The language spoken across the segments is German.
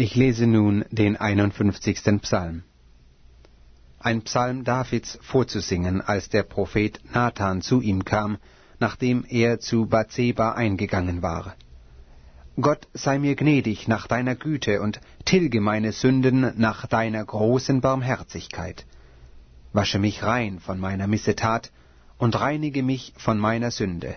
Ich lese nun den 51. Psalm. Ein Psalm Davids vorzusingen, als der Prophet Nathan zu ihm kam, nachdem er zu Bathseba eingegangen war. Gott sei mir gnädig nach deiner Güte und tilge meine Sünden nach deiner großen Barmherzigkeit. Wasche mich rein von meiner Missetat und reinige mich von meiner Sünde.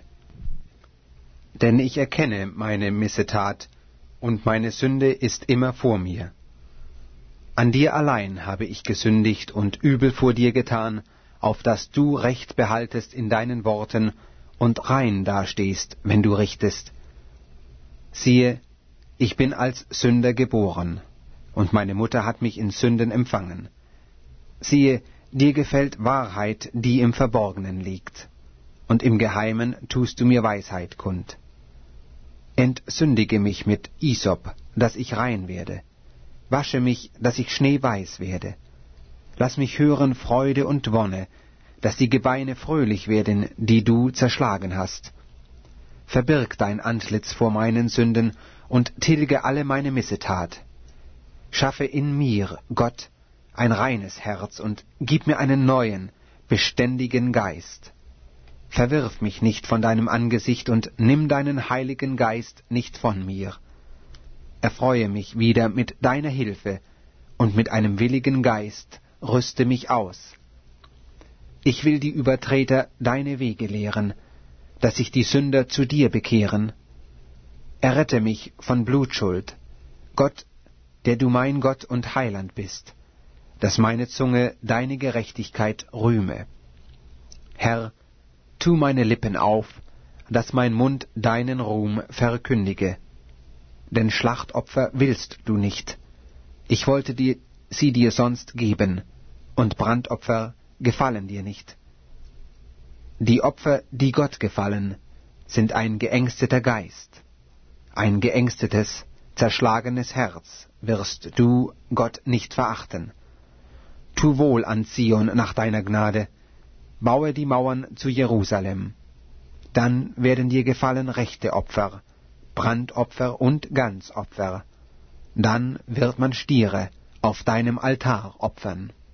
Denn ich erkenne meine Missetat, und meine Sünde ist immer vor mir. An dir allein habe ich gesündigt und übel vor dir getan, auf dass du Recht behaltest in deinen Worten und rein dastehst, wenn du richtest. Siehe, ich bin als Sünder geboren, und meine Mutter hat mich in Sünden empfangen. Siehe, dir gefällt Wahrheit, die im Verborgenen liegt, und im Geheimen tust du mir Weisheit kund. Entsündige mich mit Isop, dass ich rein werde. Wasche mich, dass ich schneeweiß werde. Lass mich hören Freude und Wonne, dass die Gebeine fröhlich werden, die du zerschlagen hast. Verbirg dein Antlitz vor meinen Sünden und tilge alle meine Missetat. Schaffe in mir, Gott, ein reines Herz und gib mir einen neuen, beständigen Geist. Verwirf mich nicht von deinem Angesicht und nimm deinen Heiligen Geist nicht von mir. Erfreue mich wieder mit deiner Hilfe und mit einem willigen Geist rüste mich aus. Ich will die Übertreter deine Wege lehren, dass sich die Sünder zu dir bekehren. Errette mich von Blutschuld, Gott, der du mein Gott und Heiland bist, dass meine Zunge deine Gerechtigkeit rühme. Herr, tu meine Lippen auf, dass mein Mund deinen Ruhm verkündige. Denn Schlachtopfer willst du nicht. Ich wollte sie dir sonst geben, und Brandopfer gefallen dir nicht. Die Opfer, die Gott gefallen, sind ein geängsteter Geist. Ein geängstetes, zerschlagenes Herz wirst du, Gott, nicht verachten. Tu wohl an Zion nach deiner Gnade, baue die Mauern zu Jerusalem. Dann werden dir gefallen rechte Opfer, Brandopfer und Ganzopfer. Dann wird man Stiere auf deinem Altar opfern.